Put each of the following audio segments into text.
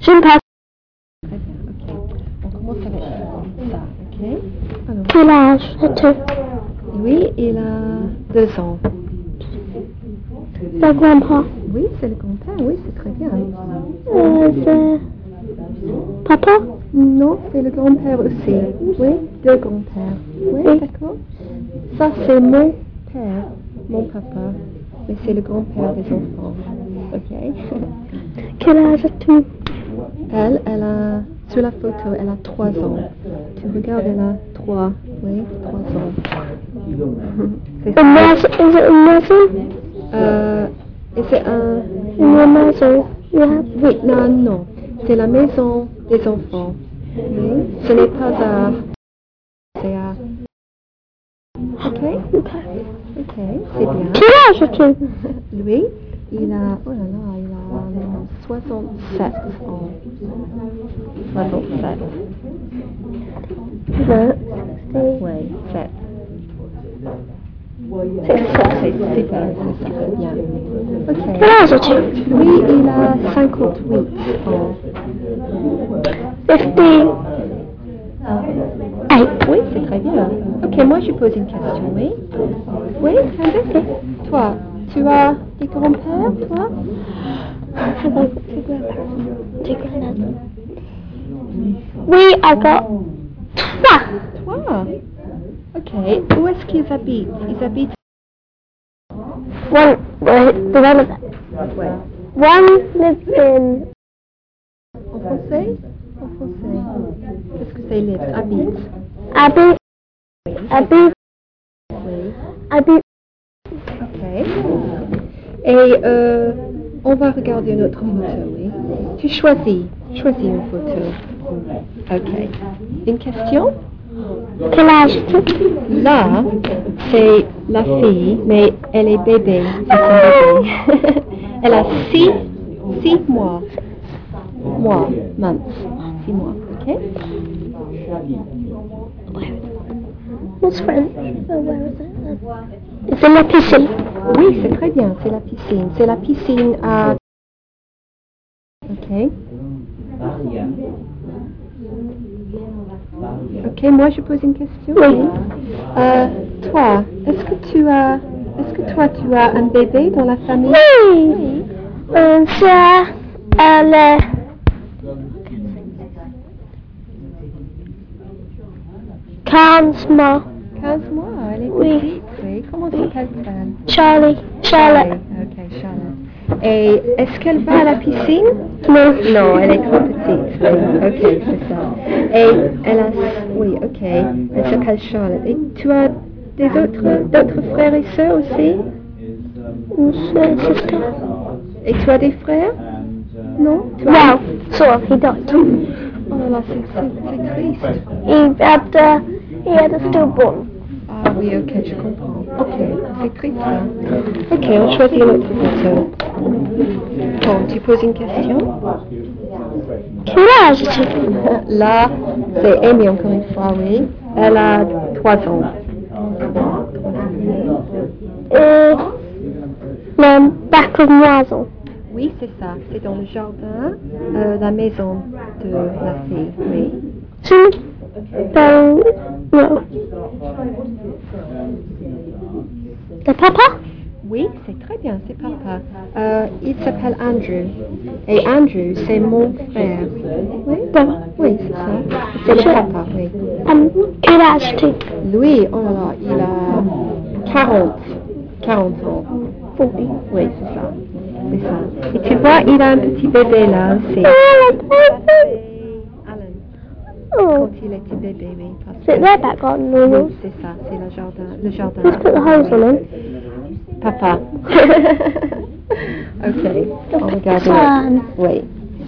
une passe. Très bien, ok. On commence avec ça, ok? Alors, Quel âge as-tu? oui, il a 2 ans. Le grand-père. Oui, c'est le grand-père, oui, c'est très bien. C'est papa? Non, c'est le grand-père aussi. Oui, deux grands-pères. Oui, Oui. d'accord. Ça, c'est mon père, mon papa. Mais c'est le grand-père des enfants. Ok. Quel âge as-tu? Elle a, sur la photo, elle a 3 ans. Tu regardes, elle a 3, oui, 3 ans. C'est A ça. maison? Is it a maison? Et c'est un... Une maison? Yeah. Oui, non. C'est la maison des enfants. Oui. Ce n'est pas à... C'est à... Ok, Ok. c'est bien. Quel âge as-tu? Lui, il a... Oh là là, il a 67 ans. 67. Oui, 7. C'est super, c'est super bien. Ok. Quel âge as-tu? Lui, il a 58 ans. 58. Oui, c'est très bien. Ok, moi je pose une question, oui? Oui, ok. Toi, tu as des grands-pères, toi? Oui, I got 3. Toi? Ok, où est-ce qu'ils habitent? Ils habitent... One, the one of them. Ouais. One lives in En français? En français. Qu'est-ce que c'est live? Habite. Abbey. Abbey. Oui. Abbey. Ok. Et on va regarder une autre photo, oui. Tu choisis une photo. Ok. Une question? Quel âge as-tu? Là, c'est la fille, mais elle est bébé. C'est un bébé. Elle a 6 mois. Months. 6 mois, ok? What's French? Oh, where is it? It's in the piscine. Oui, c'est très bien, c'est la piscine. C'est la piscine à... Ok. Ok, moi je pose une question. Oui. Toi, est-ce que toi tu as un bébé dans la famille? Oui. Ça, elle est 15 mois. 15 mois, elle est Oui. petite. Oui. Comment s'appelle-t-elle? Charlotte. Ok, Charlotte. Et est-ce qu'elle va à la piscine? Non. Non, elle est trop petite. Oui, ok, c'est ça. Et elle a... Oui, ok. Elle s'appelle Charlotte. Et tu as d'autres frères et sœurs aussi? Sister. Et tu as des frères? Non? Well, sort of. He died. Oh là là, c'est triste. He had a stillborn. Ah oui, ok, je comprends. Ok, c'est triste ça. Ok, on choisit une autre photo. Bon, tu poses une question? Quel âge as-tu? Là, c'est Amy encore une fois, oui. Elle a 3 ans. Et le bac of Moison. Oui, c'est ça. C'est dans le jardin, la maison de la fille, oui. No. Le papa? Oui, c'est très bien, c'est papa. Il s'appelle Andrew. Et Andrew, c'est mon frère. Oui, oui, c'est ça. C'est le papa, oui. Quel âge as-tu? Lui, oh là là, il a 40 ans. Oui, c'est ça. C'est ça. Et tu vois, il a un petit bébé là aussi. Alan. Oh. Quand il était bébé, oui. C'est their back garden, Oui, really. c'est ça, c'est le jardin. Le jardin. Let's put the hose on him. Papa. Ok, on regarde. Oui.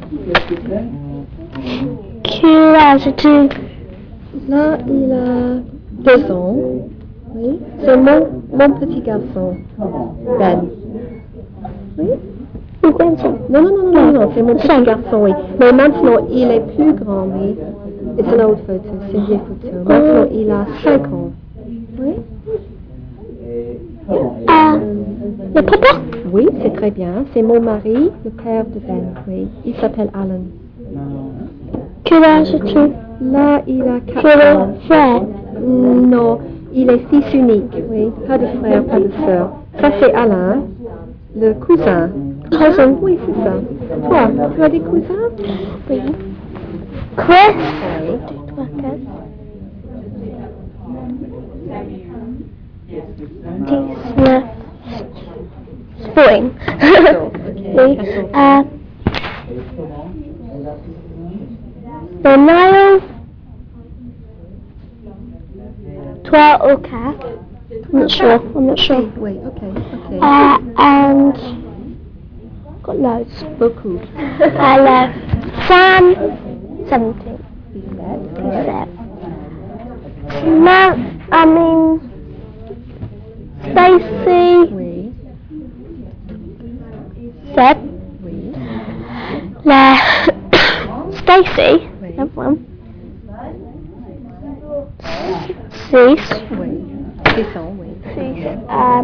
Quel âge as-tu? Là, il a 2 ans. Oui. C'est mon petit garçon. Ben. Oui. Mon grandson. Non, c'est mon petit garçon, oui. Mais maintenant, il est plus grand, oui. C'est une autre photo, c'est une vieille photo. Maintenant, il a 5 ans. Oui. Le papa? Oui, c'est très bien. C'est mon mari, le père de Ben, oui. Il s'appelle Alan. Quel âge as-tu? Là, il a Tu 4 es ans. le frère? Non, il est fils unique, oui. Pas de frère, pas de sœur. Ça, c'est Alain, le cousin. Cousin? Oui, c'est ça. Toi, tu as des cousins? Oui. Chris? Oui. 2, 3, 4. 19. Sporting. Oui. Niall? 12 or 4. I'm not sure. Oui, ok. And got loads. Beaucoup. Sam, 17. 17. No, I mean Stacy, Oui. Seb. Oui. Stacy, Oui. everyone. Cease. Oui. 600, oui. Cease.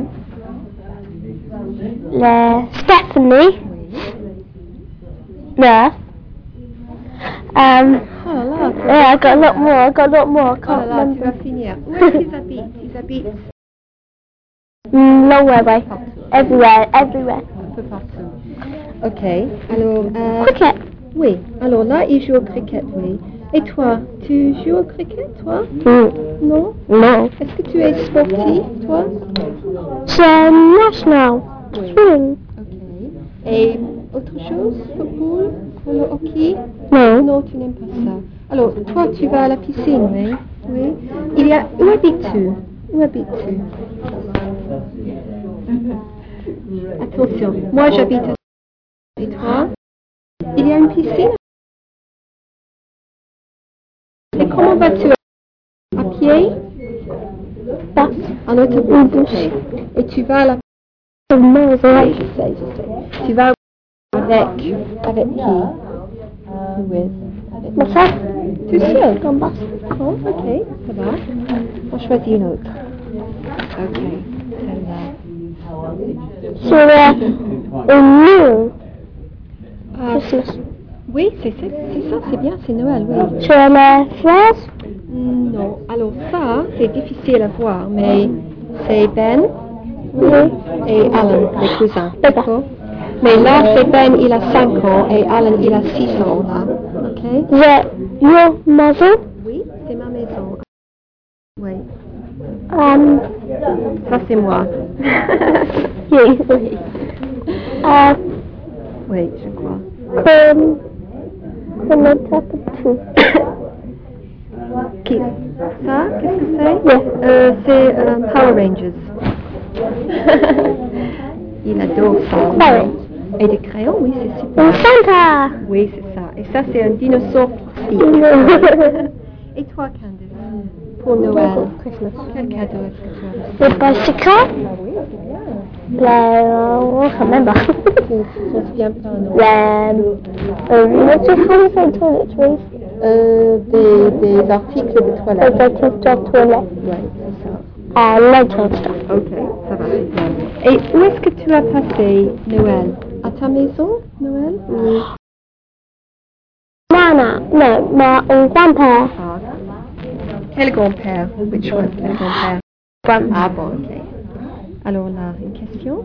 Stephanie. Oui. No. Oh là là. Yeah, I got a lot more. I Oh can't là là, tu remember. vas finir. Où est-ce qu'ils habitent? Ils habitent Long way away. partout. Everywhere. Un peu partout. Ok. Alors, Cricket. oui. Alors là, ils jouent au cricket, oui. Et toi, tu joues au cricket, toi? Non? No. Est-ce que tu es sportif, toi? C'est national. Oui. Swimming. Ok. Et autre chose? Football? Le hockey? No. Non, tu n'aimes pas ça. Alors, toi, tu vas à la piscine, oui? Oui. Où habites-tu? Où habites-tu? Attention, moi j'habite à... Et toi? Il y a une piscine? Et comment vas-tu? À pied? Bus. En autobus? Ok. Et tu vas à la... No, it's Oui, like je sais. Tu vas avec qui? With? myself. Tout seul? Gone bus. Oh, ok, ça va. On choisit une autre. Ok, celle-là. C'est new Christmas. Oui, c'est ça, c'est bien, c'est Noël, oui. C'est les fleurs. Non, alors ça, c'est difficile à voir, mais c'est Ben Oui. et Alan, les cousins, D'accord. d'accord? Mais là, c'est Ben, il a 5 ans, et Alan, il a 6 ans, là, ok? The your mother. Oui, c'est ma maison. Oui, Um. ça c'est moi. You. Oui, oui, je crois. Qui? Ça, qu'est-ce que c'est? Yeah. C'est Power Rangers. Il adore ça. Parrot. Et des crayons, oui, c'est super. Santa. Oui, c'est ça. Et ça, c'est un dinosaure plastique. Et toi, Candice, pour Noël, Christmas. quel cadeau est-ce que tu as reçu? The bicycle. Oui, c'est bien. I can't remember. Tu ne te souviens pas, non? What's your favorite toiletries? Des articles de toilette. Protective toilet. Oui, c'est ça. Lentil stuff. Ok, ça va, c'est bien. Et où est-ce que tu as passé Noël? À ta maison, Noël? Ou... Nana. No, my grandpa. Ah, quel grand-père? Which one? Quel grand-père? Ah bon, ok. Alors là, une question?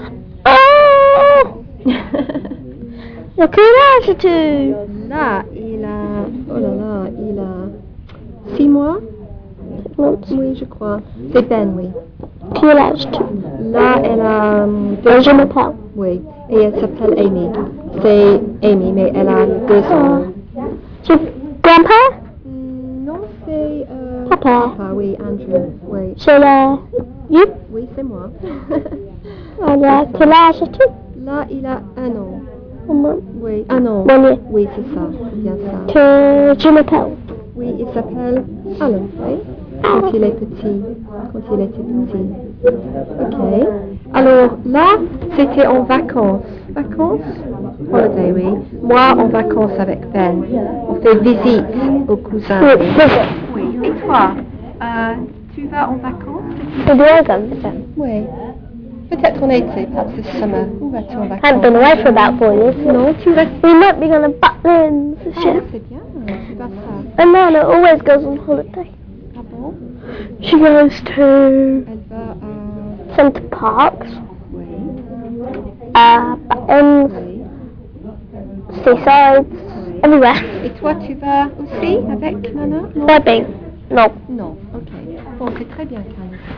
Oh! Quel âge as-tu? Là, il a... Oh là là, il a... 6 mois? Oui, je crois. C'est Ben, oui. Quel âge as-tu? Là, elle a... Je m'appelle. Oui, et elle s'appelle Amy. C'est Amy, mais elle a 2 ans. Tu grandpa? Non, c'est... Papa. oui, Andrew, oui. C'est le... You? Oui, c'est moi. Alors, quel âge as-tu? Là, il a 1 an. Moi. Oui, 1 an. Moi. Oui, c'est ça, c'est bien ça. Que je m'appelle. Oui, il s'appelle Alan, oui. Quand il est petit. Quand il était petit. Ok. Alors, là, c'était en vacances. Vacances? Holiday, oui. Moi, en vacances avec Ben. On fait visite aux cousins. Oui. Et toi, tu vas en vacances? C'est bien comme ça. Oui. Peut-être en été, perhaps this summer. Où vas-tu en vacances? I haven't been away for about 4 years. Non, tu restes... We might be going to Butlins. Ah, c'est bien. vas faire? And Nana always goes on holiday. Ah bon? She goes to Elle va à... Center Parks, Oui. Buttons, Oui. seasides, Oui. everywhere. Et toi, tu vas aussi avec Nana? Non? Webbing. No. Non, ok. Bon, c'est très bien, Karen.